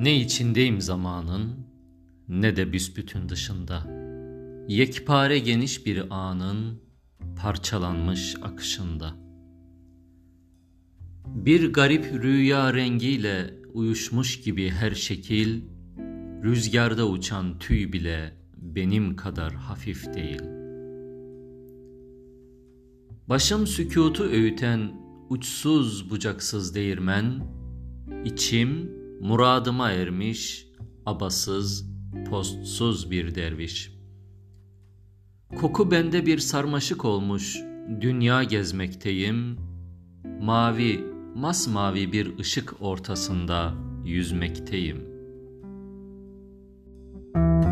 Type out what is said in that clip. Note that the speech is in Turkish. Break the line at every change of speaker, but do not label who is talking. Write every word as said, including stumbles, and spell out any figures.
Ne içindeyim zamanın, ne de büsbütün dışında. Yekpare geniş bir anın, parçalanmış akışında. Bir garip rüya rengiyle uyuşmuş gibi her şekil, rüzgarda uçan tüy bile benim kadar hafif değil. Başım sükutu öğüten uçsuz bucaksız değirmen, içim muradıma ermiş, abasız, postsuz bir derviş. Koku bende bir sarmaşık olmuş, dünya gezmekteyim, mavi, masmavi bir ışık ortasında yüzmekteyim.